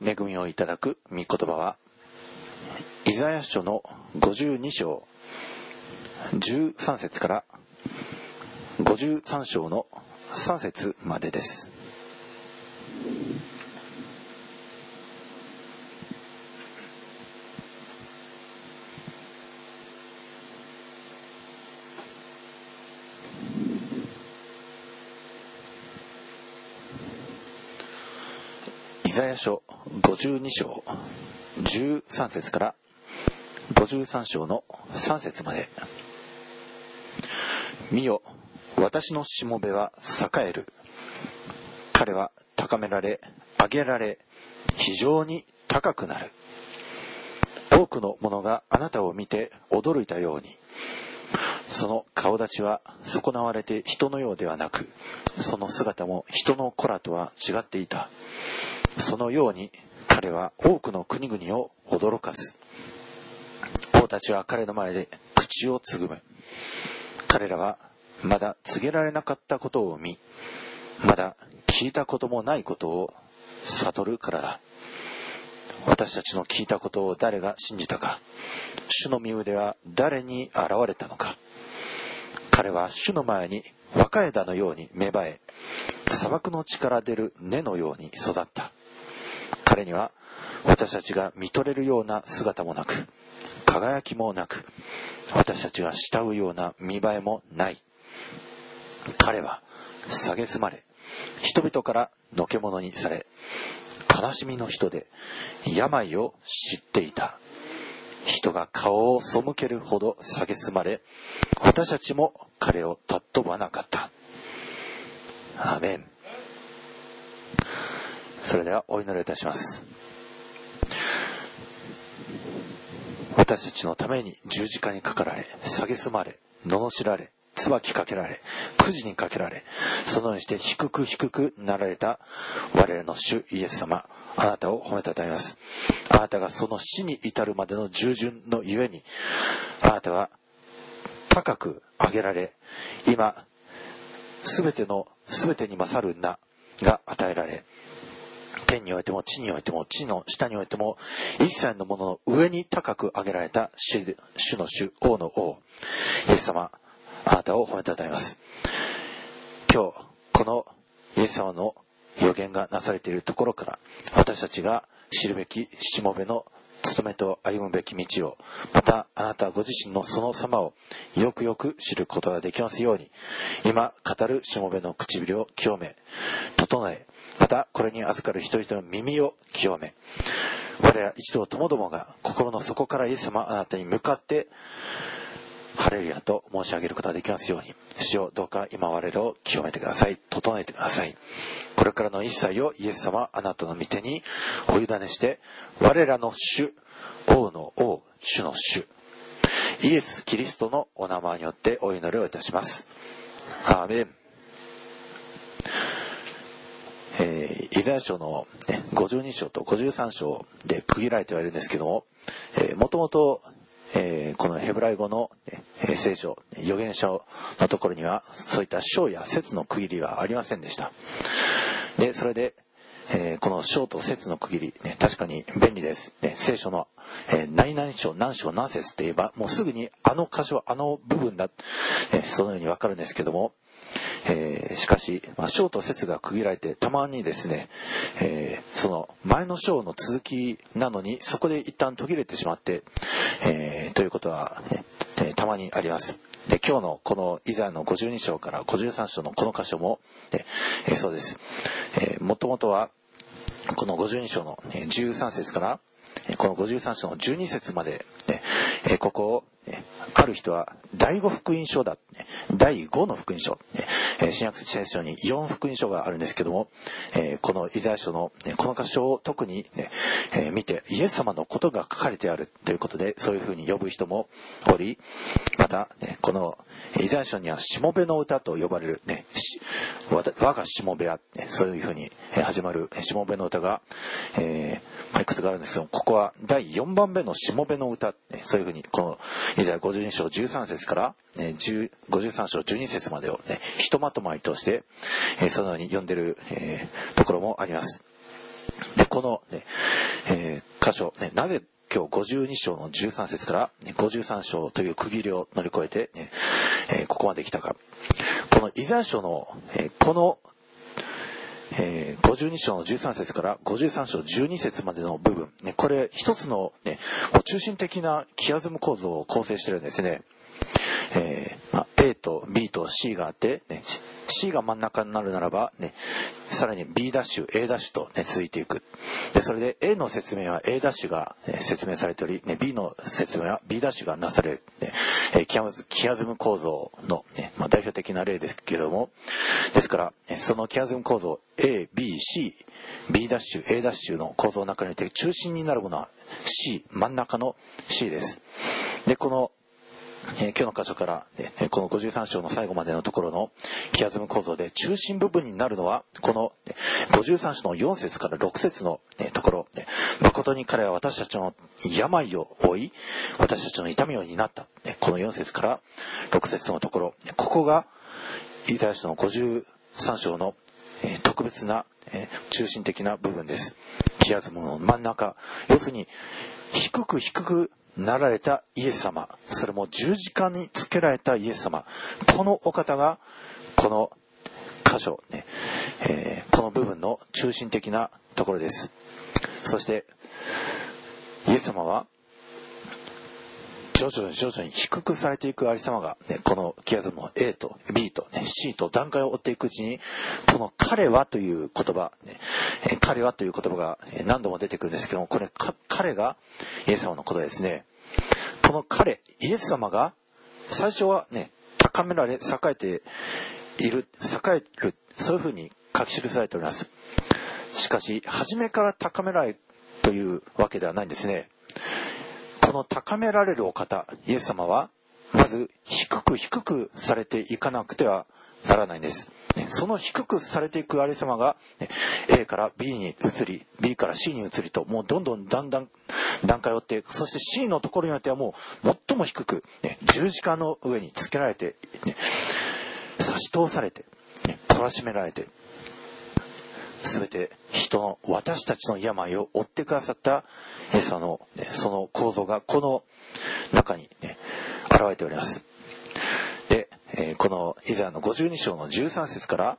恵みをいただく御言葉は、イザヤ書の52章13節から53章の3節までです。イザヤ書52章13節から53章の3節まで。見よ、私のしもべは栄える。彼は高められ、上げられ、非常に高くなる。多くの者があなたを見て驚いたように、その顔立ちは損なわれて人のようではなく、その姿も人の子らとは違っていた。そのように彼は多くの国々を驚かす。王たちは彼の前で口をつぐむ。彼らはまだ告げられなかったことを見、まだ聞いたこともないことを悟るからだ。私たちの聞いたことを誰が信じたか。主の御腕は誰に現れたのか。彼は主の前に若枝のように芽生え、砂漠の地から出る根のように育った。彼には私たちが見とれるような姿もなく、輝きもなく、私たちが慕うような見栄えもない。彼は蔑まれ、人々からのけ者にされ、悲しみの人で病を知っていた。人が顔を背けるほど蔑まれ、私たちも彼を尊ばなかった。アーメン。それではお祈りいたします。私たちのために十字架にかかられ、蔑まれ、罵られ、椿かけられ、くじにかけられ、そのようにして低く低くなられた我らの主イエス様、あなたを褒めたたえます。あなたがその死に至るまでの従順のゆえに、あなたは高く上げられ、今すべてに勝る名が与えられ、天においても地においても地の下においても一切のものの上に高く上げられた主の主、王の王、イエス様、あなたを褒めたたえます。今日このイエス様の予言がなされているところから、私たちが知るべきしもべの務めと歩むべき道を、またあなたご自身のその様をよくよく知ることができますように、今語るしもべの唇を清め整え、またこれに預かる人々の耳を清め、我ら一同ともどもが心の底からイエス様あなたに向かってハレルヤと申し上げることができますように、主よどうか今我らを清めてください、整えてください。これからの一切をイエス様あなたの御手にお委ねして、我らの主、王の王、主の主イエス・キリストのお名前によってお祈りをいたします。アーメン。イザヤ書の52章と53章で区切られてはいるんですけども、もともとこのヘブライ語の聖書、預言書のところにはそういった章や節の区切りはありませんでした。で、それでこの章と節の区切り、確かに便利です。聖書の何々章何章何節って言えばもうすぐにあの箇所あの部分だ、そのようにわかるんですけども、しかし、章と節が区切られてたまにですね、その前の章の続きなのにそこで一旦途切れてしまって、ということは、たまにあります。で、今日のこのイザヤの52章から53章のこの箇所も、そうです。もともとはこの52章の13節からこの53章の12節まで、ここをある人は第5福音書だ、第5の福音書、新約聖書に4福音書があるんですけども、このイザヤ書のこの箇所を特に、見てイエス様のことが書かれてあるということで、そういうふうに呼ぶ人もおり、また、このイザヤ書にはしもべの歌と呼ばれる、我がしもべは、そういうふうに始まるしもべの歌が、いくつかあるんですけど、ここは第4番目のしもべの歌、そういうふうにこのイザヤ52章13節から53章12節までを、ひとまとまりとして、そのように読んでる、ところもあります。で、 この、箇所、なぜ今日52章の13節から53章という区切りを乗り越えて、ここまで来たか。このイザヤ書の、この、52章の13節から53章12節までの部分、これ一つの、中心的なキアズム構造を構成しているんですね。A と B と C があって、C が真ん中になるならば、さらに B ダッシュ A ダッシュと、続いていく。でそれで A の説明は A ダッシュが、説明されており、B の説明は B ダッシュがなされる、キアズム構造の、代表的な例ですけれども、ですからそのキアズム構造 A、B、C、B ダッシュ A ダッシュの構造の中において中心になるものは C、真ん中の C です。でこの今日の箇所から、この53章の最後までのところのキアズム構造で中心部分になるのはこの53章の4節から6節のところ、誠に彼は私たちの病を負い私たちの痛みを担った、この4節から6節のところ、ここがイザヤ書の53章の特別な中心的な部分です。キアズムの真ん中、要するに低くなられたイエス様、それも十字架につけられたイエス様、このお方がこの箇所、この部分の中心的なところです。そしてイエス様は徐々に低くされていくありさまが、このキアズムの A と B と、C と段階を追っていくうちにこの彼はという言葉、彼はという言葉が何度も出てくるんですけども、これ彼がイエス様のことですね。この彼イエス様が最初は高められ栄える、そういうふうに書き記されております。しかし初めから高められというわけではないんですね。この高められるお方イエス様はまず低くされていかなくてはならないんです。その低くされていくありさまが A から B に移り B から C に移りと、もうだんだん段階を追って、そして C のところによってはもう最も低く、十字架の上につけられて、差し通されて、懲らしめられて、全て私たちの病を負ってくださったイエス様の、その構造がこの中に、現れております。で、このイザヤの52章の13節から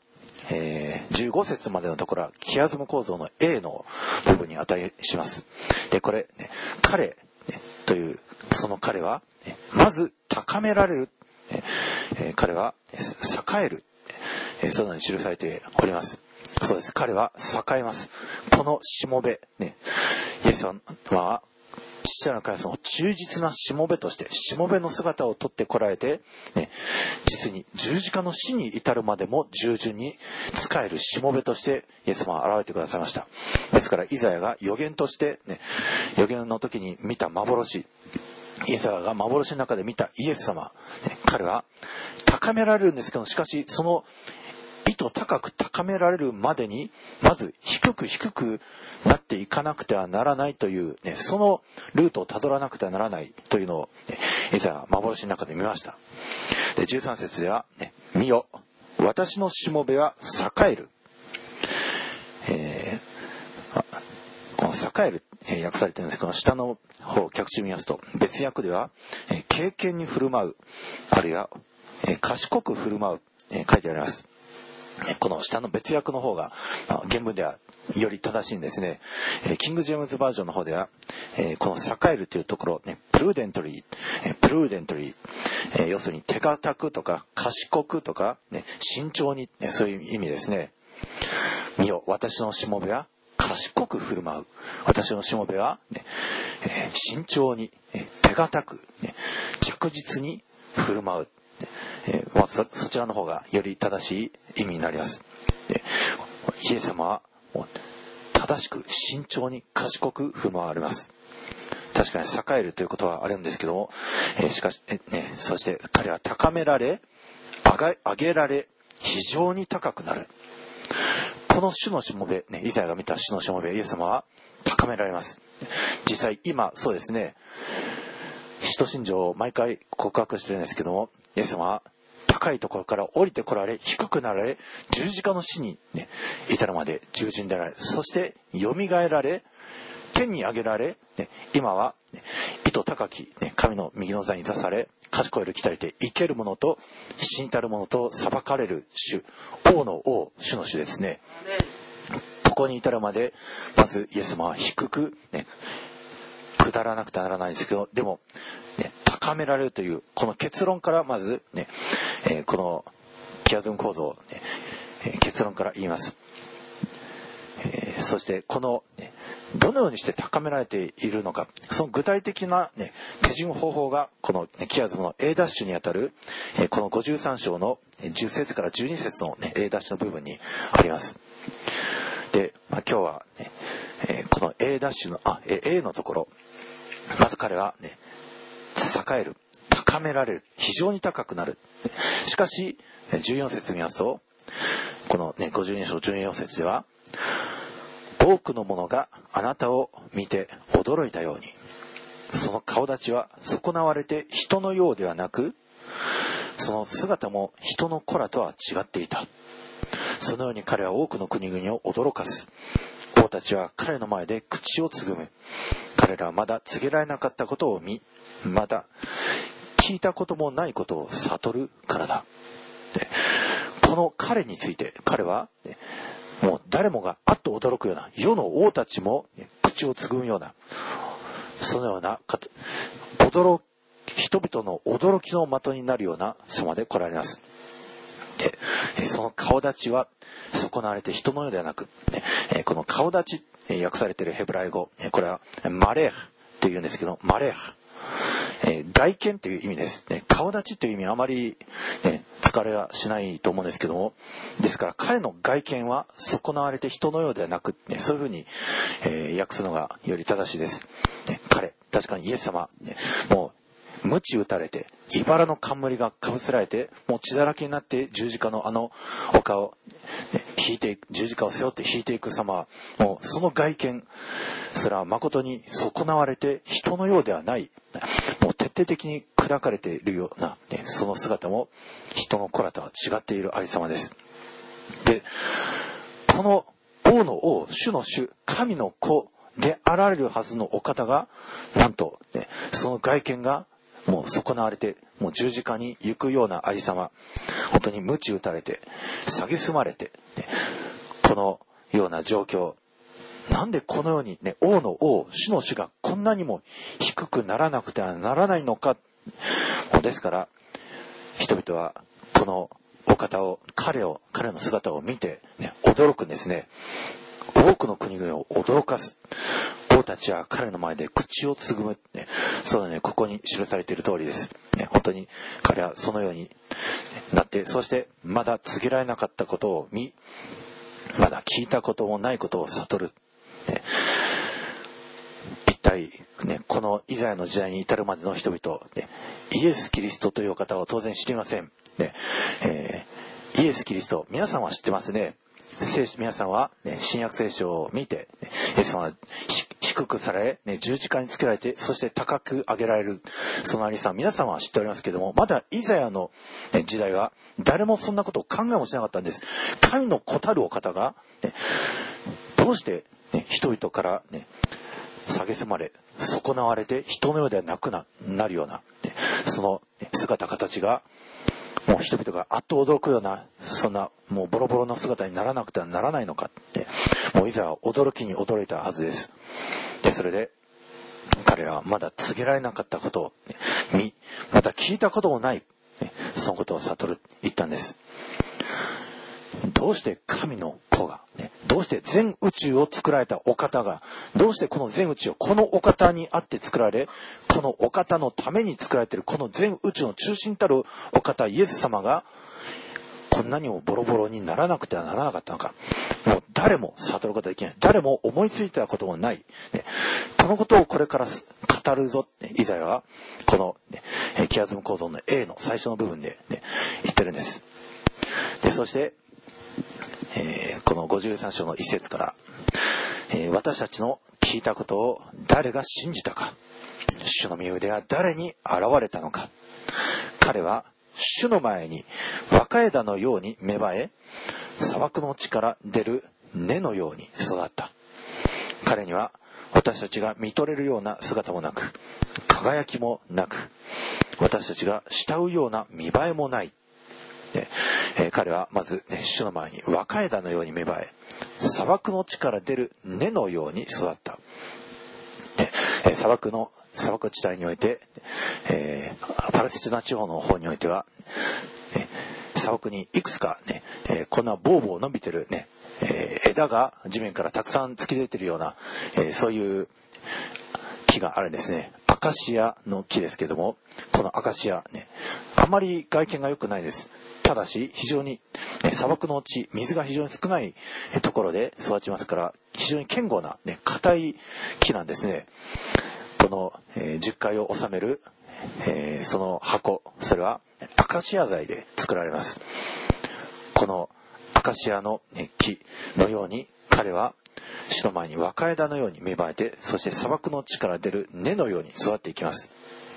15節までのところはキアズム構造の A の部分に値します。でこれ、彼、というその彼は、まず高められる、彼は栄える、そのように記されております。そうです、彼は栄えます。このしもべ、イエス様は父なる神様の忠実なしもべとしてしもべの姿をとってこられて、実に十字架の死に至るまでも従順に仕えるしもべとしてイエス様は現れてくださいました。ですからイザヤが預言として、預言の時に見た幻、イザヤが幻の中で見たイエス様、彼は高められるんですけど、しかしその意図高く高められるまでにまず低くなっていかなくてはならないという、そのルートをたどらなくてはならないというのを、イザヤは幻の中で見ました。で13節では、見よ私のしもべは栄える、この栄える、訳されているんですけど、下の方脚注見ますと別訳では、敬虔に振る舞う、あるいは、賢く振る舞う、書いてあります。この下の別訳の方が原文ではより正しいんですね。キングジェームズバージョンの方では、この栄えるというところ、プルーデントリー、要するに手堅くとか賢くとか、慎重に、そういう意味ですね。見よ私のしもべは賢く振る舞う、私のしもべは、慎重に、手堅く、着実に振る舞う、そちらの方がより正しい意味になります。イエス様は正しく慎重に賢く振る舞われます。確かに栄えるということはあるんですけども、しかし、そして彼は高められ上げられ非常に高くなる。この主のしもべ、イザヤが見た主のしもべイエス様は高められます。実際今そうですね、使徒信条を毎回告白してるんですけども、イエス様は高いところから降りてこられ、低くなられ、十字架の死に、ね、至るまで従順であられ、そしてよみがえられ、天に上げられ、ね、今は、ね、意図高き、ね、神の右の座に座され、賢いる来たりて生ける者と死にたる者と裁かれる主、王の王、主の主ですね。ここに至るまで、まずイエス様は低く、ね、下らなくてはならないんですけど、でも、ね、高められるというこの結論からまず、ね、このキアズム構造、ね、結論から言います。そしてこの、ね、どのようにして高められているのか、その具体的な、ね、手順方法がこのキアズムの A' にあたる、この53章の10節から12節の、ね、A' の部分にあります。で、今日は、ね、この A' のA のところ、まず彼は、ね、栄える、高められる、非常に高くなる。しかし14節見ますと、この、ね、52章14節では、多くの者があなたを見て驚いたように、その顔立ちは損なわれて人のようではなく、その姿も人の子らとは違っていた。そのように彼は多くの国々を驚かす。王たちは彼の前で口をつぐむ。彼らはまだ告げられなかったことを見、まだ聞いたこともないことを悟るからだ。で、この彼について、彼は、ね、もう誰もがあっと驚くような、世の王たちも、ね、口をつぐむような、そのような人々の驚きの的になるような様で来られます。で、その顔立ちは損なわれて人のようではなく、ね、この顔立ち、訳されているヘブライ語、これはマレーフというんですけど、マレーフ、外見という意味です、ね、顔立ちという意味はあまり、ね、使われはしないと思うんですけども、ですから彼の外見は損なわれて人のようではなく、ね、そういうふうに、訳すのがより正しいです、ね、彼、確かにイエス様、ね、もう鞭打たれて、茨の冠がかぶせられて、もう血だらけになって十字架の丘を、ね、引いていく、十字架を背負って引いていく様は、もうその外見それは誠に損なわれて人のようではない、もう徹底的に砕かれているような、ね、その姿も人の子らとは違っているありさまです。で、この王の王、主の主、神の子であられるはずのお方が、なんと、ね、その外見がもう損なわれて、もう十字架に行くようなありさま、本当に鞭打たれて蔑まれて、ね、このような状況、なんでこのように、ね、王の王、主の主がこんなにも低くならなくてはならないのか。ですから人々はこのお方を、彼の姿を見て、ね、驚くんですね。多くの国々を驚かす。王たちは彼の前で口をつぐむ、ね、そうね、ここに記されている通りです、ね、本当に彼はそのようになって、そしてまだ告げられなかったことを見、まだ聞いたこともないことを悟る、ね、一体、ね、このイザヤの時代に至るまでの人々、ね、イエス・キリストというお方を当然知りません、ね、イエス・キリスト、皆さんは知ってますね。皆さんは、ね、新約聖書を見て、ね、イエス様は低くされ、ね、十字架につけられて、そして高く上げられる、そのありさま、皆さんは知っておりますけれども、まだイザヤの、ね、時代は誰もそんなことを考えもしなかったんです。神の子たるお方が、ね、どうして、ね、人々から、ね、蔑まれ損なわれて人のようではなく なるような、ね、その、ね、姿形がもう人々があっと驚くような、そんなもうボロボロの姿にならなくてはならないのかって、もういざは驚きに驚いたはずです。で、それで彼らはまだ告げられなかったことを、ね、まだ聞いたこともない、ね、そのことを悟る、言ったんです。どうして神の子が、ね、どうして全宇宙を作られたお方が、どうしてこの全宇宙をこのお方にあって作られ、このお方のために作られているこの全宇宙の中心たるお方イエス様がこんなにもボロボロにならなくてはならなかったのか、もう誰も悟ることができない、誰も思いついたこともない、ね、このことをこれから語るぞって、イザヤはこの、ね、キアズム構造の A の最初の部分で、ね、言ってるんです。で、そしてこの53章の一節から、私たちの聞いたことを誰が信じたか、主の御腕は誰に現れたのか、彼は主の前に若枝のように芽生え、砂漠の地から出る根のように育った。彼には私たちが見とれるような姿もなく、輝きもなく、私たちが慕うような見栄えもない。彼はまず、主の前に若枝のように芽生え、砂漠の地から出る根のように育った。砂漠地帯において、パレスチナ地方の方においては、砂漠にいくつかこんなボーボー伸びてる枝が地面からたくさん突き出てるような、そういう木があるんですね。アカシアの木ですけども、このアカシアあまり外見が良くないです。ただし非常に砂漠の地、水が非常に少ないところで育ちますから、非常に堅固な硬い木なんですね。この10階を収めるその箱、それはアカシア材で作られます。このアカシアの木のように、彼は主の前に若枝のように芽生えて、そして砂漠の地から出る根のように育っていきます。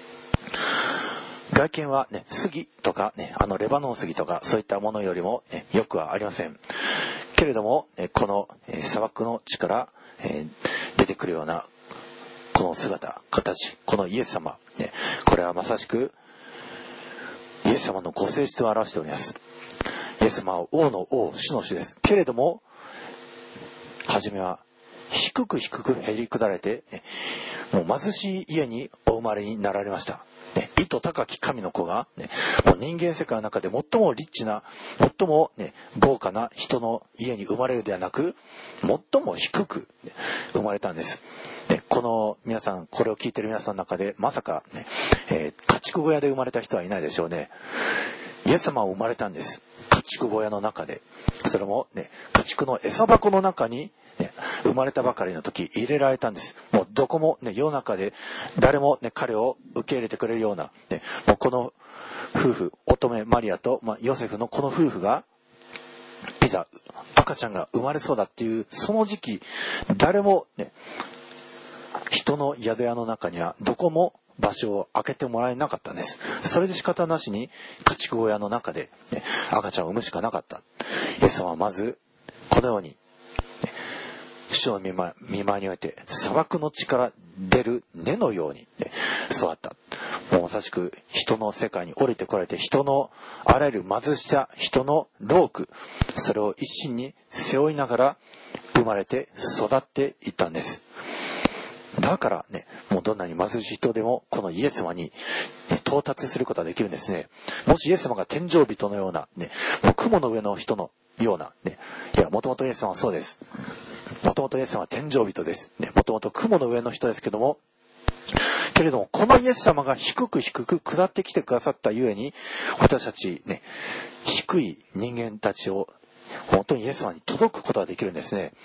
外見は杉とかレバノン杉とかそういったものよりもよくはありませんけれども、この砂漠の地から出てくるようなこの姿、形、このイエス様、これはまさしくイエス様のご性質を表しております。イエス様は王の王、主の主です。けれども初めは低くへりくだれて、もう貧しい家にお生まれになられました。意図高き神の子が、もう人間世界の中で最もリッチな、最も、豪華な人の家に生まれるではなく、最も低く、生まれたんです。この皆さん、これを聞いている皆さんの中でまさか、家畜小屋で生まれた人はいないでしょうね。イエス様は生まれたんです。家畜小屋の中で、それも家畜の餌箱の中に生まれたばかりの時入れられたんです。もうどこも世の中で誰も彼を受け入れてくれるようなもうこの夫婦、乙女マリアとヨセフのこの夫婦がいざ赤ちゃんが生まれそうだっていうその時期、誰も人の宿屋の中にはどこも場所を空けてもらえなかったんです。それで仕方なしに家畜小屋の中で赤ちゃんを産むしかなかった。イエス様はまずこのように主の御前において砂漠の地から出る根のように育った。もうまさしく人の世界に降りてこられて、人のあらゆる貧しさ、人の労苦、それを一身に背負いながら生まれて育っていったんです。だからもうどんなに貧しい人でもこのイエス様に到達することができるんですね。もしイエス様が天井人のようなもう雲の上の人のような、いや、もともとイエス様はそうです。もともとイエス様は天井人です。もともと雲の上の人ですけれども、このイエス様が低く下ってきてくださったゆえに、私たち低い人間たちを本当にイエス様に届くことができるんですね。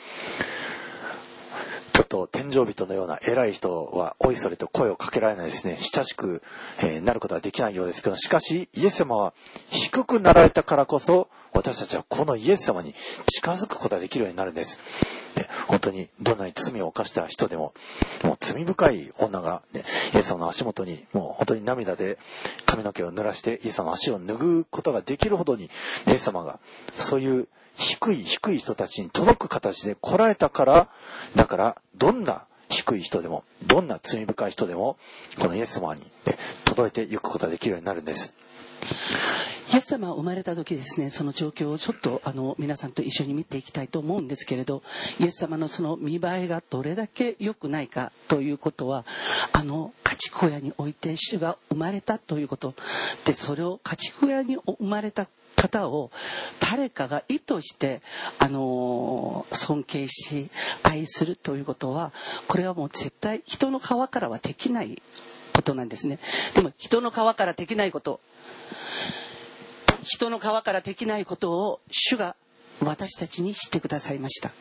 ちょっと天井人のような偉い人はおいそれと声をかけられないですね。親しくなることはできないようですけど、しかしイエス様は低くなられたからこそ、私たちはこのイエス様に近づくことができるようになるんです。本当にどんなに罪を犯した人でも、もう罪深い女が、イエス様の足元にもう本当に涙で髪の毛を濡らしてイエス様の足を拭うことができるほどに、イエス様がそういう低い人たちに届く形で来られたから、だからどんな低い人でも、どんな罪深い人でもこのイエス様に、届いていくことができるようになるんです。 イエス様が生まれた時ですね、その状況をちょっと皆さんと一緒に見ていきたいと思うんですけれど、イエス様のその見栄えがどれだけ良くないかということは、家畜小屋において主が生まれたということで、それを家畜小屋に生まれた方を誰かが意図して尊敬し愛するということは、これはもう絶対人の皮からはできないことなんですね。でも人の皮からできないことを主が私たちに知ってくださいました。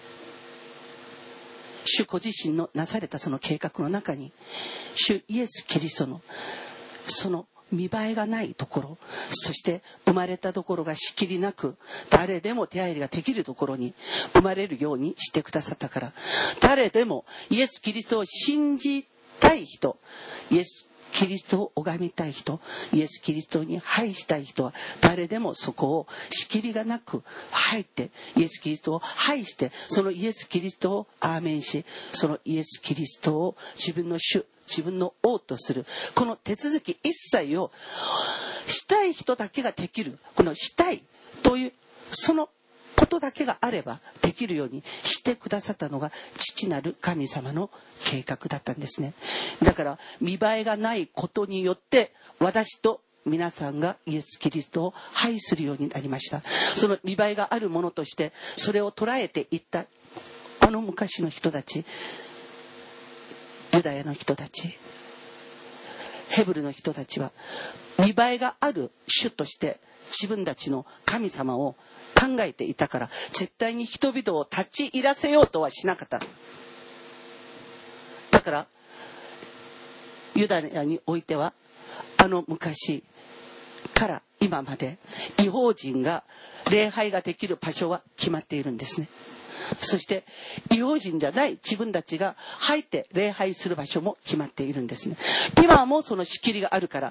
主ご自身のなされたその計画の中に、主イエス・キリストのその見栄えがないところ、そして生まれたところがしきりなく誰でも手入れができるところに生まれるようにしてくださったから、誰でもイエス・キリストを信じたい人、イエス・キリストを拝みたい人、イエス・キリストに拝したい人は誰でもそこを仕切りがなく入ってイエス・キリストを拝して、そのイエス・キリストをアーメンし、そのイエス・キリストを自分の主、自分の王とする、この手続き一切をしたい人だけができる、このしたいというそのことだけがあればできるようにしてくださったのが父なる神様の計画だったんですね。だから見栄えがないことによって私と皆さんがイエス・キリストを拝するようになりました。その見栄えがあるものとしてそれを捉えていったあの昔の人たち、ユダヤの人たち、ヘブルの人たちは見栄えがある主として自分たちの神様を考えていたから、絶対に人々を立ち入らせようとはしなかった。だからユダヤにおいてはあの昔から今まで異邦人が礼拝ができる場所は決まっているんですね。そして異邦人じゃない自分たちが入って礼拝する場所も決まっているんですね。今もその仕切りがあるから、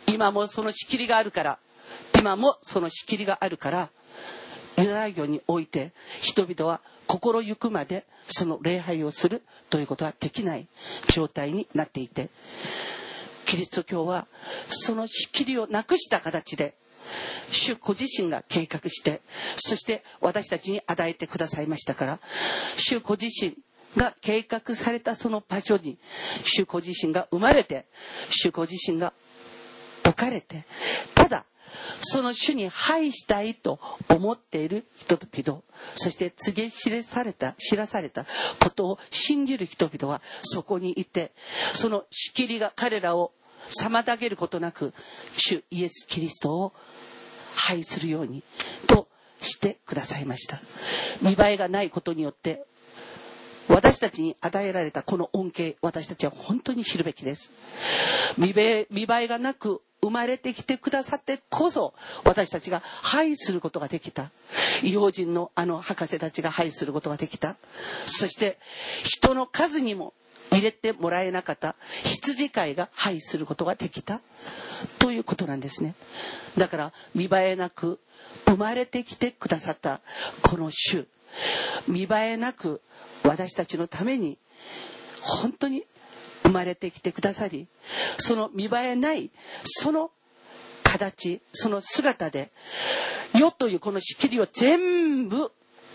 ユダヤ教において人々は心ゆくまでその礼拝をするということはできない状態になっていて、キリスト教はその仕切りをなくした形で主ご自身が計画して、そして私たちに与えてくださいましたから、主ご自身が計画されたその場所に主ご自身が生まれて、主ご自身が置かれて、ただその主に拝したいと思っている人々、そして告げ知らされたことを信じる人々はそこにいて、その仕切りが彼らを妨げることなく主イエス・キリストを拝するようにとしてくださいました。見栄えがないことによって私たちに与えられたこの恩恵、私たちは本当に知るべきです。見栄えがなく生まれてきてくださってこそ私たちが拝することができた。異邦人のあの博士たちが拝することができた。そして人の数にも入れてもらえなかった羊飼いが拝することができたということなんですね。だから見栄えなく生まれてきてくださったこの主、見栄えなく私たちのために本当に生まれてきてくださり、その見栄えないその形、その姿で世というこの仕切りを全部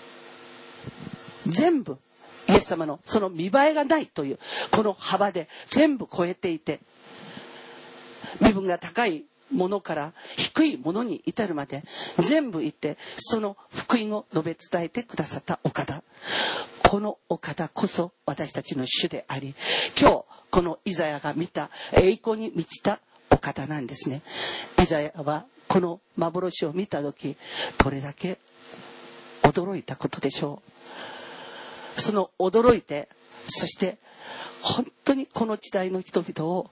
イエス様のその見栄えがないというこの幅で全部超えていて、身分が高いものから低いものに至るまで全部いて、その福音を述べ伝えてくださったお方、このお方こそ私たちの主であり、今日このイザヤが見た栄光に満ちたお方なんですね。イザヤはこの幻を見た時どれだけ驚いたことでしょう。その驚いて、そして本当にこの時代の人々を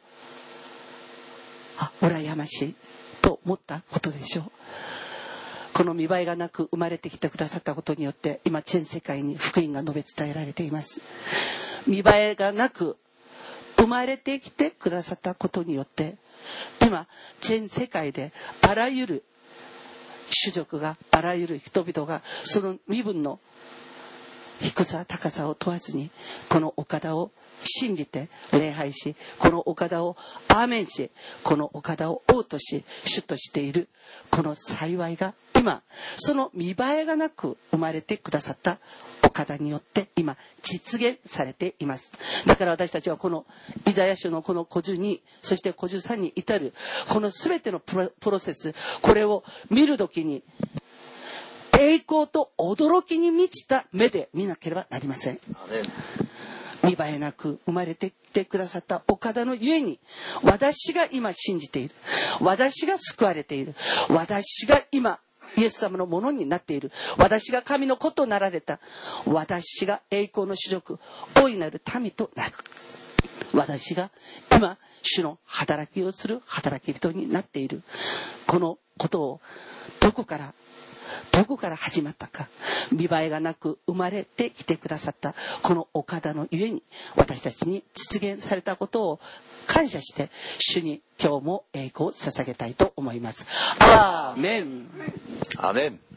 羨ましいと思ったことでしょう。この見栄えがなく生まれてきてくださったことによって今全世界に福音が述べ伝えられています。見栄えがなく生まれてきてくださったことによって今全世界であらゆる種族が、あらゆる人々がその身分の低さ高さを問わずにこのお方を信じて礼拝し、このお方をアーメンし、このお方を王とし主としているこの幸いが今その見栄えがなく生まれてくださったお方によって今実現されています。だから私たちはこのイザヤ書のこの52そして53に至るこの全てのプロセス、これを見るときに栄光と驚きに満ちた目で見なければなりません。見栄えなく生まれてきてくださったお方のゆえに私が今信じている、私が救われている、私が今イエス様のものになっている、私が神の子となられた、私が栄光の主力大いなる民となる、私が今主の働きをする働き人になっている、このことをどこからどこから始まったか、見栄えがなく生まれてきてくださったこのお方のゆえに私たちに実現されたことを感謝して主に今日も栄光を捧げたいと思います。アーメン。 アーメン。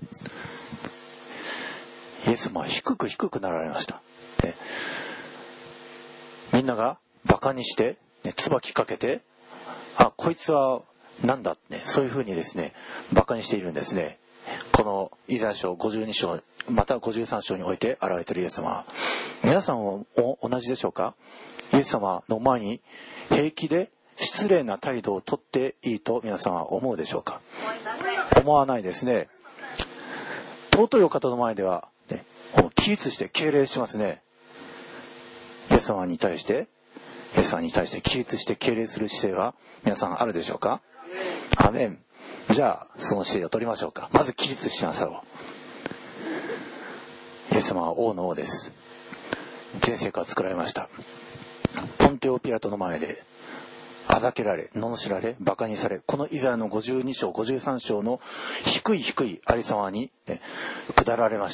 イエス様は低くなられました、ね、みんながバカにして、ね、椿かけて、あ、こいつはなんだって、ね、そういうふうにですねバカにしているんですね。このイザヤ書52章また53章において現れているイエス様、皆さんも同じでしょうか。イエス様の前に平気で失礼な態度をとっていいと皆さんは思うでしょうか。思わないですね。尊いお方の前では、ね、起立して敬礼しますね。イエス様に対して起立して敬礼する姿勢は皆さんあるでしょうか。アーメン。じゃあその姿勢を取りましょうか。まず起立しなさろう。イエス様は王の王です。全世界を作られました。ポンテオピラトの前であざけられ、罵られ、バカにされ、このイザヤの52章53章の低いありさまに、ね、下られました。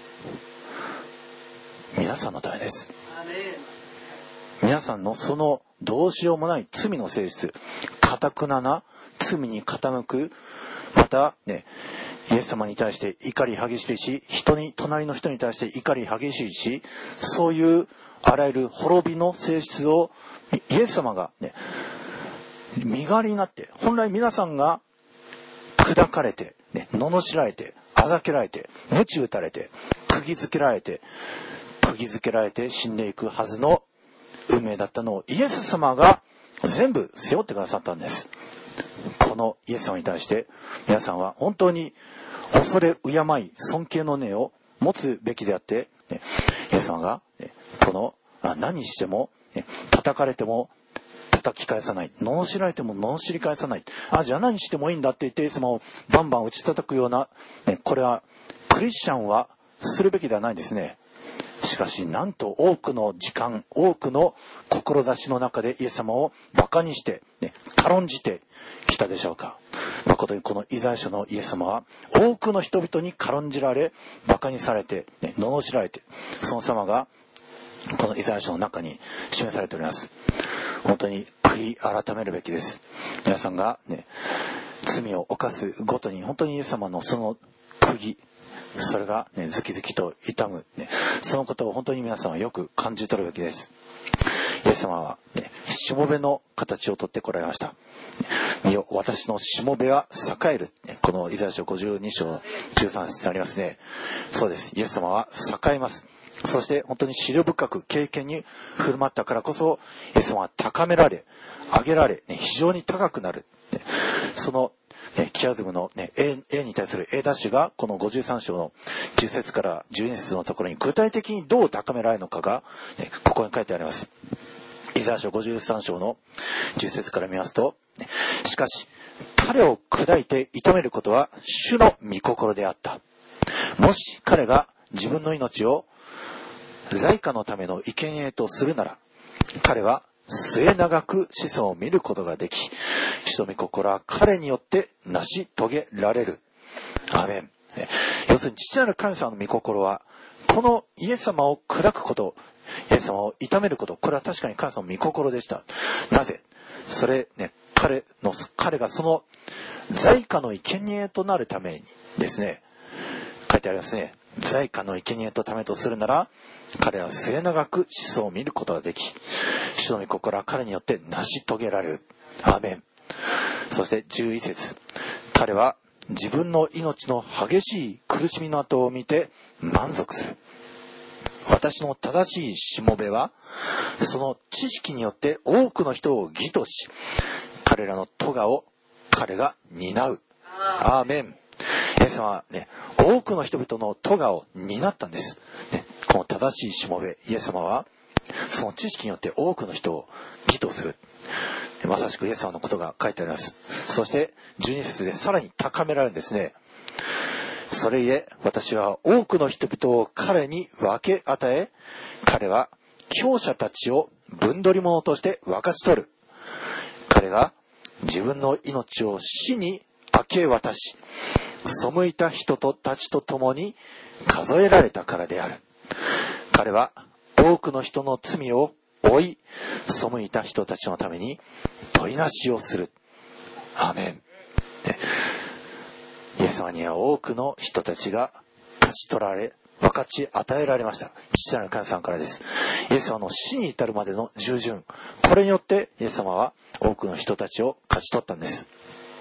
皆さんのためです。皆さんのそのどうしようもない罪の性質、堅くなな罪に傾く、またね、イエス様に対して怒り激しいし、隣の人に対して怒り激しいし、そういうあらゆる滅びの性質をイエス様がね、身代わりになって、本来皆さんが砕かれて、ね、罵られて、あざけられて、鞭打たれて、釘付けられて死んでいくはずの運命だったのをイエス様が全部背負ってくださったんです。このイエス様に対して皆さんは本当に恐れ敬い尊敬の念を持つべきであって、ね、イエス様が、ね、この何しても、ね、叩かれても叩き返さない、罵られても罵り返さない、じゃあ何してもいいんだって言ってイエス様をバンバン打ち叩くような、ね、これはクリスチャンはするべきではないですね。しかしなんと多くの時間、多くの志の中でイエス様をバカにして、ね、軽んじてきたでしょうか。誠にこのイザヤ書のイエス様は多くの人々に軽んじられ、バカにされて、ね、罵られて、その様がこのイザヤ書の中に示されております。本当に悔い改めるべきです。皆さんが、ね、罪を犯すごとに本当にイエス様のその釘、それが、ね、ズキズキと痛む、ね、そのことを本当に皆さんはよく感じ取るべきです。イエス様は、ね、しもべの形をとってこられました。見よ、私のしもべは栄える、ね、このイザヤ書52章13節にありますね。そうです。イエス様は栄えます。そして本当に思慮深く敬虔に振る舞ったからこそイエス様は高められ、上げられ、ね、非常に高くなる、ね、そのキアズムの、ね、A に対する A' がこの53章の10節から12節のところに具体的にどう高められるのかが、ね、ここに書いてあります。イザヤ書53章の10節から見ますと、しかし彼を砕いて痛めることは主の御心であった。もし彼が自分の命を罪過のための生贄とするなら、彼は末永く子孫を見ることができ、主の御心は彼によって成し遂げられる。アーメン。要するに父なる神様の御心は、このイエス様を砕くこと、イエス様を痛めること、これは確かに神様の御心でした。なぜ？それね、彼がその罪過の生贄となるためにですね、書いてありますね。罪過の生贄とためとするなら、彼は末永く子孫を見ることができ、主の御心は彼によって成し遂げられる。アーメン。そして11節、彼は自分の命の激しい苦しみの後を見て満足する。私の正しいしもべはその知識によって多くの人を義とし、彼らの咎を彼が担う。アーメン。イエス様はね、多くの人々の咎を担ったんです、ね、この正しいしもべイエス様はその知識によって多くの人を義とする。まさしくイエス様のことが書いてあります。そして12節でさらに高められるんですね。それゆえ私は多くの人々を彼に分け与え、彼は強者たちを分取り物として分かち取る。彼が自分の命を死に明け渡し、 背いた人たちと共に数えられたからである。彼は多くの人の罪を負い、背いた人たちのために取りなしをする。アーメン。イエス様には多くの人たちが勝ち取られ、分かち与えられました。父なる神様からです。イエス様の死に至るまでの従順、これによってイエス様は多くの人たちを勝ち取ったんです。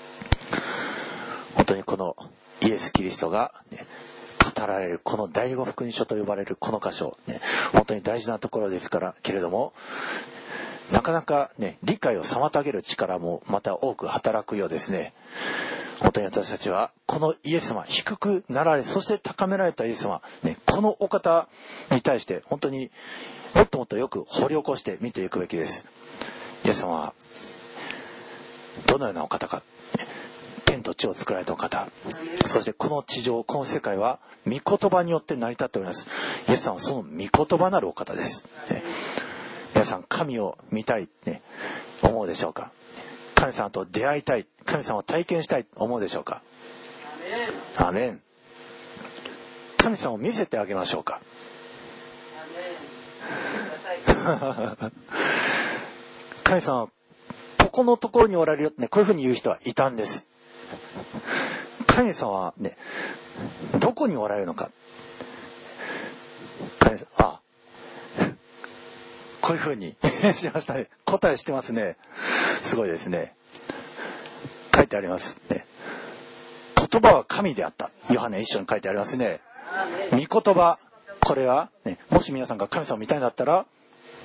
本当にこのイエス・キリストが、語られるこの第五福音書と呼ばれるこの箇所、本当に大事なところですからけれども、なかなか理解を妨げる力もまた多く働くようですね。本当に私たちはこのイエス様、低くなられそして高められたイエス様、このお方に対して本当にもっともっとよく掘り起こして見ていくべきです。イエス様はどのようなお方か、天と地を作られたお方、そしてこの地上、この世界は御言葉によって成り立っております。イエス様はその御言葉なるお方です。皆さん神を見たい、思うでしょうか。神様と出会いたい、神様を体験したい思うでしょうか。アーメン。神様を見せてあげましょうか。神様ここのところにおられるよって、こういうふうに言う人はいたんです。神様はどこにおられるのか。神様、こういうふうにしましたね。答えしてますね。すごいですね。書いてありますね。言葉は神であった。ヨハネ一章に書いてありますね。御言葉、これは、もし皆さんが神様を見たいんだったら、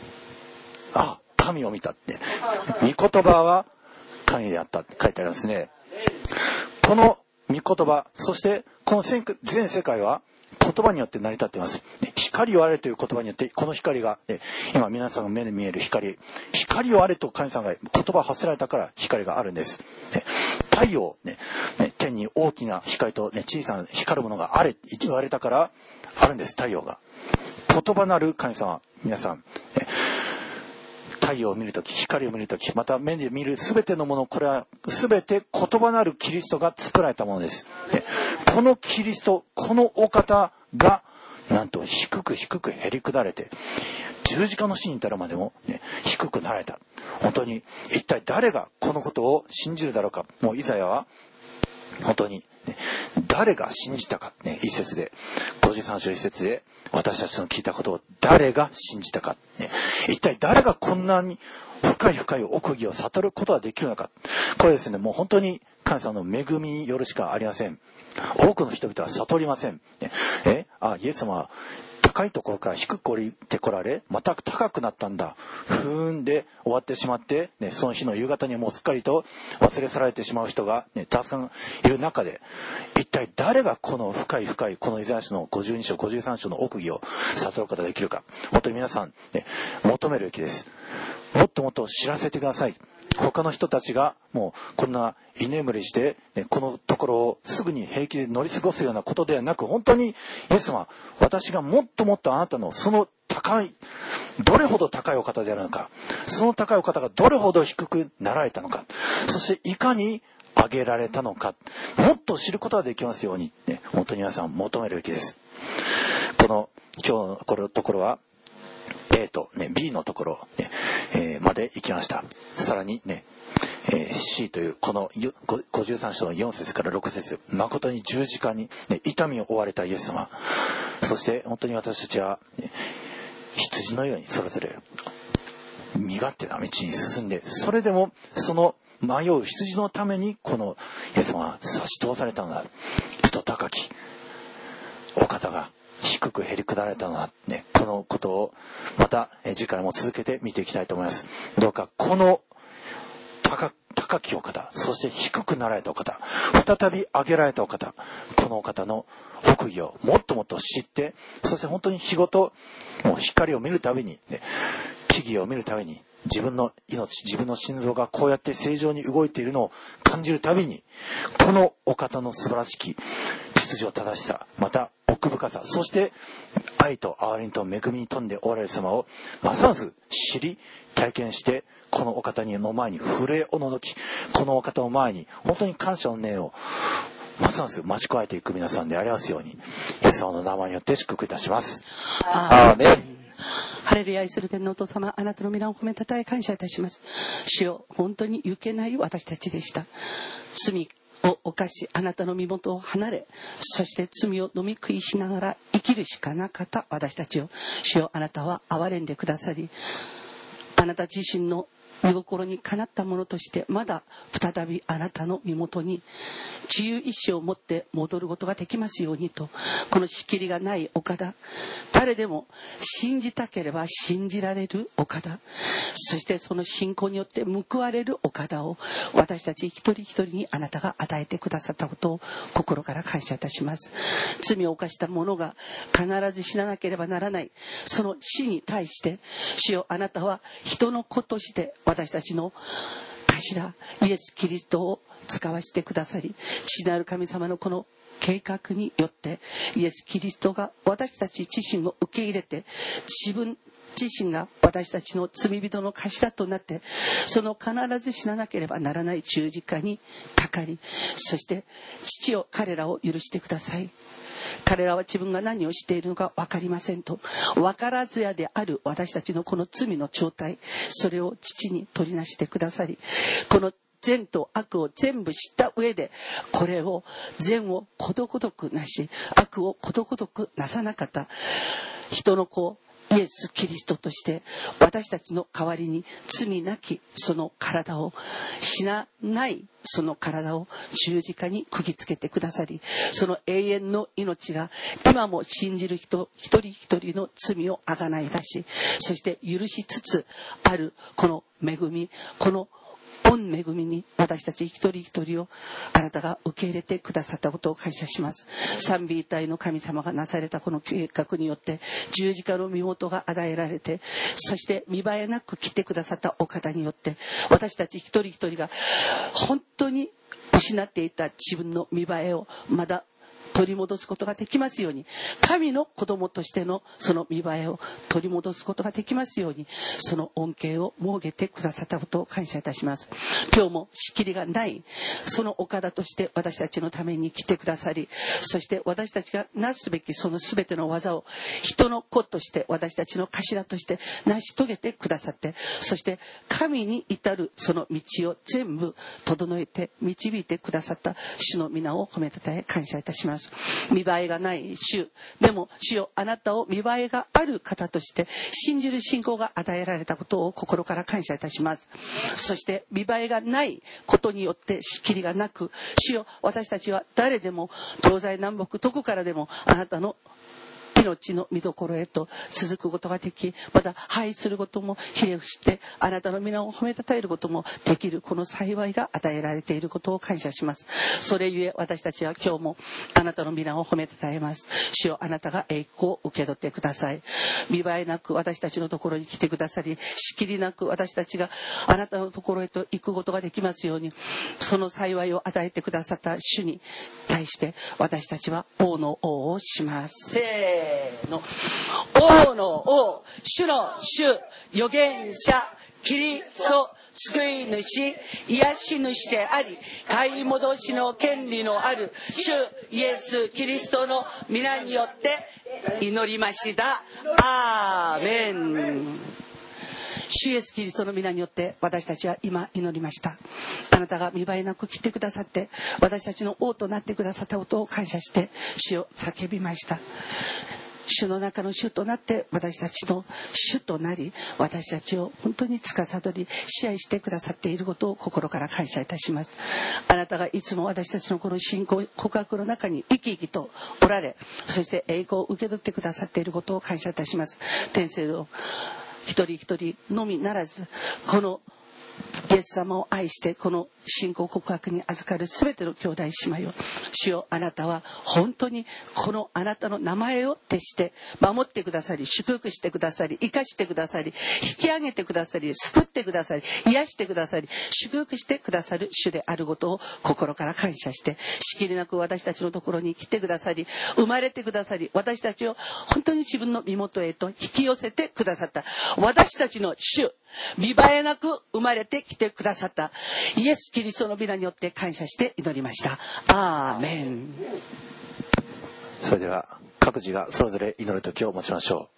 神を見たって。御言葉は神であったって書いてありますね。この御言葉、そしてこの全世界は言葉によって成り立っています。光をあれという言葉によって、この光が、今皆さんの目で見える光をあれと神様が言葉を発せられたから光があるんです。太陽、天に大きな光と、小さな光るものがあれ言われたからあるんです。太陽が言葉なる神様、皆さん、太陽を見るとき、光を見るとき、また目で見るすべてのもの、これはすべて言葉なるキリストが作られたものです。このキリスト、このお方がなんと低くへり下れて十字架の死に至るまでも、低くなられた。本当に一体誰がこのことを信じるだろうか。もうイザヤは本当に、誰が信じたか、一節で53章一節で、私たちの聞いたことを誰が信じたか、一体誰がこんなに深い奥義を悟ることができるのか。これですね、もう本当に神様の恵みによるしかありません。多くの人々は悟りません。イエス様は高いところから低く降りてこられ、また高くなったんだ、で終わってしまって、その日の夕方にはもうすっかりと忘れ去られてしまう人が、たくさんいる中で、一体誰がこの深いこのイザヤ書の52章53章の奥義を悟ることができるか。本当に皆さん、求めるべきです。もっともっと知らせてください。他の人たちがもうこんな居眠りして、このところをすぐに平気で乗り過ごすようなことではなく、本当にイエス様、私がもっともっとあなたのそのどれほど高いお方であるのか、その高いお方がどれほど低くなられたのか、そしていかに上げられたのか、もっと知ることができますように、本当に皆さん求めるべきです。この今日のこのところはA と、B のところ、まで行きました。さらにC というこの53章の4節から6節、誠に十字架に、痛みを負われたイエス様、そして本当に私たちは、羊のようにそれぞれ身勝手な道に進んで、それでもその迷う羊のためにこのイエス様は差し通されたのだ。糸高きお方が低くへり下られたのだ、このことをまた次回も続けて見ていきたいと思います。どうかこの高きお方、そして低くなられたお方、再び上げられたお方、このお方の奥義をもっともっと知って、そして本当に日ごともう光を見るたびに、木々を見るたびに、自分の命、自分の心臓がこうやって正常に動いているのを感じるたびに、このお方の素晴らしき秩序正しさ、また奥深さ、そして愛と憐れみと恵みに富んでおられる様をますます知り体験して、このお方の前に震えおののき、このお方の前に本当に感謝の念をますます増し加えていく皆さんでありますように、イエス様の名前によって祝福いたします。 アーメン。ハレルヤ、愛する天のお父様、あなたの皆を褒めたたえ感謝いたします。主よ、本当に行けない私たちでした。罪を犯し、あなたの身元を離れ、そして罪を飲み食いしながら生きるしかなかった私たちを、主よ、あなたは憐れんでくださり、あなた自身の御心にかなったものとして、まだ再びあなたの身元に自由意志を持って戻ることができますようにと、この仕切りがないお方、誰でも信じたければ信じられるお方、そしてその信仰によって報われるお方を私たち一人一人にあなたが与えてくださったことを心から感謝いたします。罪を犯した者が必ず死ななければならない、その死に対して、主よ、あなたは人の子として私たちの頭イエス・キリストを使わせてくださり、父なる神様のこの計画によってイエス・キリストが私たち自身を受け入れて、自分自身が私たちの罪人の頭となって、その必ず死ななければならない十字架にかかり、そして父よ、彼らを許してください、彼らは自分が何をしているのか分かりませんと、分からずやである私たちのこの罪の状態、それを父に取りなしてくださり、この善と悪を全部知った上で、これを善をことごとくなし、悪をことごとくなさなかった人の子イエス・キリストとして、私たちの代わりに罪なきその体を、死なないその体を十字架に釘付けてくださり、その永遠の命が今も信じる人一人一人の罪をあがない出し、そして許しつつあるこの恵み、この御恵みに私たち一人一人をあなたが受け入れてくださったことを感謝します。賛美一体の神様がなされたこの計画によって十字架の身元が与えられて、そして見栄えなく来てくださったお方によって、私たち一人一人が本当に失っていた自分の見栄えをまだ取り戻すことができますように、神の子供としてのその見栄えを取り戻すことができますように、その恩恵を設けてくださったことを感謝いたします。今日も仕切りがないそのお方として私たちのために来てくださり、そして私たちがなすべきその全ての技を人の子として私たちの頭として成し遂げてくださって、そして神に至るその道を全部整えて導いてくださった主の皆を褒めたたえ感謝いたします。見栄えがない主でも、主よ、あなたを見栄えがある方として信じる信仰が与えられたことを心から感謝いたします。そして見栄えがないことによって仕切りがなく、主よ、私たちは誰でも東西南北どこからでもあなたの命の見どころへと続くことができ、また拝することもひれ伏してあなたの皆を褒めたたえることもできるこの幸いが与えられていることを感謝します。それゆえ私たちは今日もあなたの皆を褒めたたえます。主よ、あなたが栄光を受け取ってください。見栄えなく私たちのところに来てくださり、仕切りなく私たちがあなたのところへと行くことができますように、その幸いを与えてくださった主に対して私たちは王の王をします。せーの。王の王、主の主、預言者、キリスト、救い主、癒し主であり、買い戻しの権利のある主イエス・キリストの皆によって祈りました。アーメン。主イエスキリストの皆によって私たちは今祈りました。あなたが見栄えなく来てくださって私たちの王となってくださったことを感謝して主を叫びました。主の中の主となって私たちの主となり、私たちを本当に司り支配してくださっていることを心から感謝いたします。あなたがいつも私たちのこの信仰告白の中に生き生きとおられ、そして栄光を受け取ってくださっていることを感謝いたします。天性の一人一人のみならず、このイエス様を愛してこの信仰告白に預かるすべての兄弟姉妹を、主よ、あなたは本当にこのあなたの名前を徹して守ってくださり、祝福してくださり、生かしてくださり、引き上げてくださり、救ってくださり、癒してくださり、祝福してくださる主であることを心から感謝して、しきりなく私たちのところに来てくださり、生まれてくださり、私たちを本当に自分の身元へと引き寄せてくださった私たちの主、見栄えなく生まれたてきてくださったイエス・キリストの皆によって感謝して祈りました。アーメン。 それでは各自がそれぞれ祈る時を持ちましょう。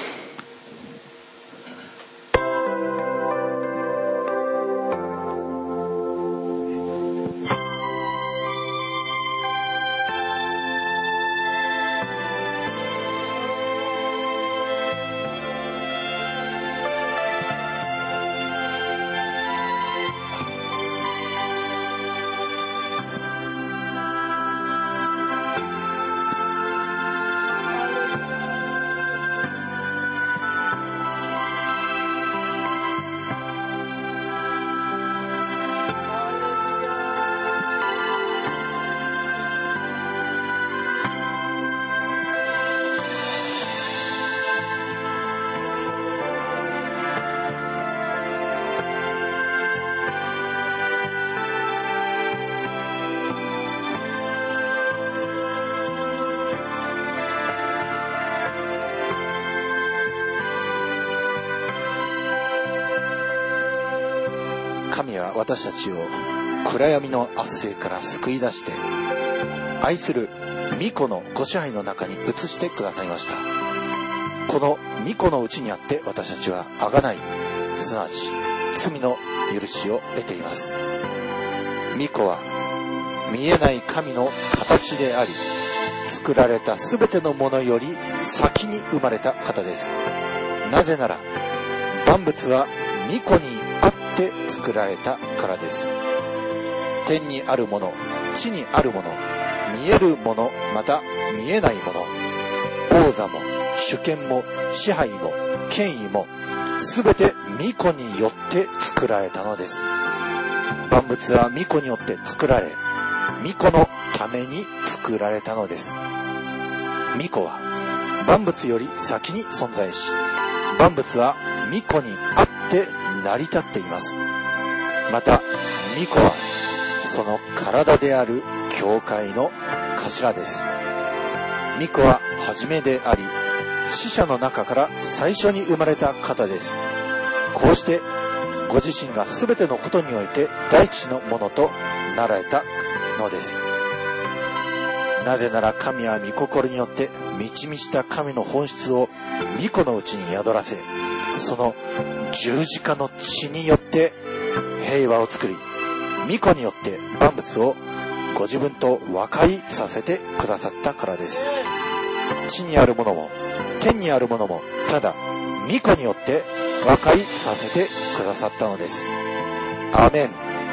神は私たちを暗闇の圧政から救い出して愛する御子のご支配の中に移してくださいました。この御子のうちにあって私たちは贖い、すなわち罪の許しを得ています。御子は見えない神の形であり、作られたすべてのものより先に生まれた方です。なぜなら万物は御子にあって作られたからです。天にあるもの、地にあるもの、見えるもの、また見えないもの、王座も主権も支配も権威もすべて御子によって作られたのです。万物は御子によって作られ、御子のために作られたのです。御子は万物より先に存在し、万物は御子にあって成り立っています。また御子はその体である教会の頭です。御子は初めであり、死者の中から最初に生まれた方です。こうしてご自身がすべてのことにおいて第一のものとなられたのです。なぜなら神は御心によって満ち満ちた神の本質を御子のうちに宿らせ、その十字架の血によって平和を作り、御子によって万物をご自分と和解させてくださったからです。地にあるものも天にあるものもただ御子によって和解させてくださったのです。アーメン。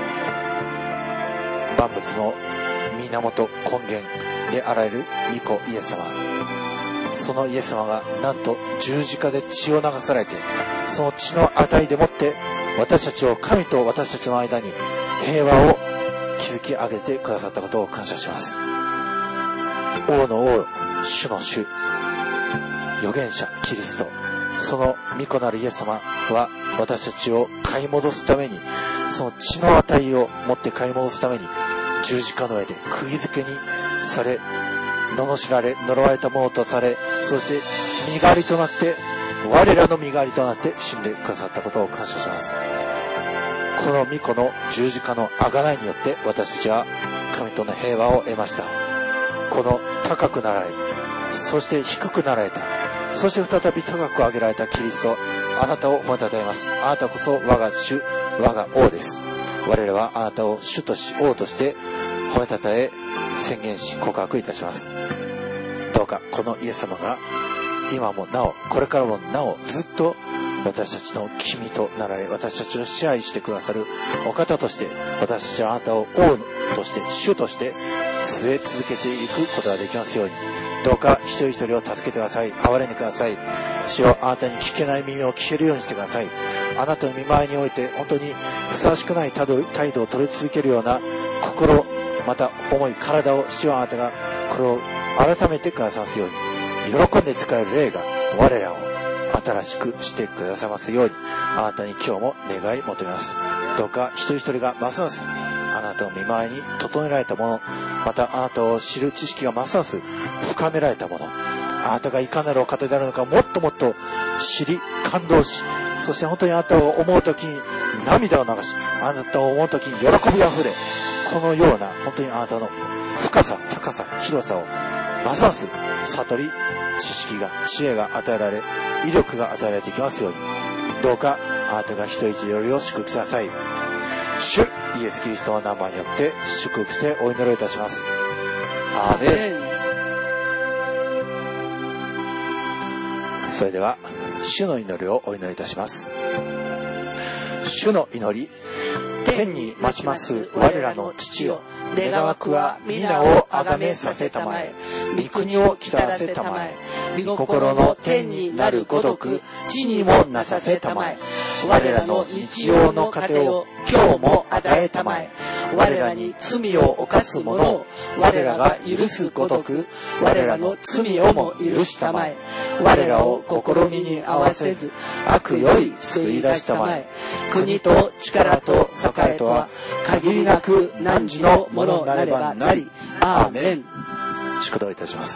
万物の源根源であられる御子イエス様、そのイエス様がなんと十字架で血を流されて、その血の値でもって私たちを、神と私たちの間に平和を築き上げてくださったことを感謝します。王の王、主の主、預言者キリスト、その御子なるイエス様は私たちを買い戻すために、その血の値を持って買い戻すために十字架の上で釘付けにされ、罵られ呪われたものとされ、そして身代わりとなって、我らの身代わりとなって死んでくださったことを感謝します。この御子の十字架の贖いによって私たちは神との平和を得ました。この高くなられ、そして低くなられた、そして再び高く上げられたキリスト、あなたを褒めたたえます。あなたこそ我が主、我が王です。我らはあなたを主とし王として褒めたたえ、宣言し告白いたします。どうかこのイエス様が今もなお、これからもなおずっと私たちの君となられ、私たちを支配してくださるお方として、私たちはあなたを王として主として据え続けていくことができますように、どうか一人一人を助けてください。憐れんでください。主よ、あなたに聞けない耳を聞けるようにしてください。あなたの御前において本当にふさわしくない態度を取り続けるような心、また思い、体を、主はあなたがこれを改めてくださますように、喜んで使える霊が我らを新しくしてくださますように、あなたに今日も願い求めます。どうか一人一人がますますあなたの御前に整えられたもの、またあなたを知る知識がますます深められたもの、あなたがいかなるお方であるのかもっともっと知り感動し、そして本当にあなたを思うときに涙を流し、あなたを思うときに喜びあふれ、このような本当にあなたの深さ、高さ、広さをますます悟り、知恵が与えられ、威力が与えられていきますように、どうかあなたが一日よりを祝福ください。主イエスキリストの名前によって祝福してお祈りをいたします。アーメン。それでは主の祈りをお祈りいたします。主の祈り。天に増します我らの父よ、願わくは皆をあがめさせたまえ、御国を来たらせたまえ、御心の天になるごとく地にもなさせたまえ、我らの日用の糧を今日も与えたまえ、我らに罪を犯す者を我らが許すごとく我らの罪をも許したまえ、我らを試みに合わせず悪より救い出したまえ、国と力と栄とは限りなく汝のものなればなり。アーメン。祝祷いたします。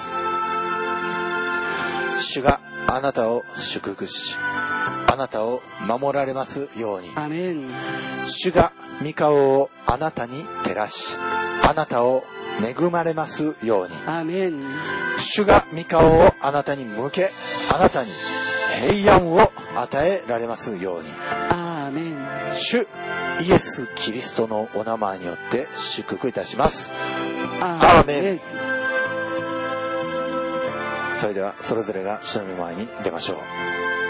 主があなたを祝福し、あなたを守られますように。 アーメン。 主が御顔をあなたに照らし、あなたを恵まれますように。 アーメン。 主が御顔をあなたに向け、あなたに平安を与えられますように。 アーメン。 主イエス・キリストのお名前によって祝福いたします。 アーメン。 それではそれぞれが主の御前に出ましょう。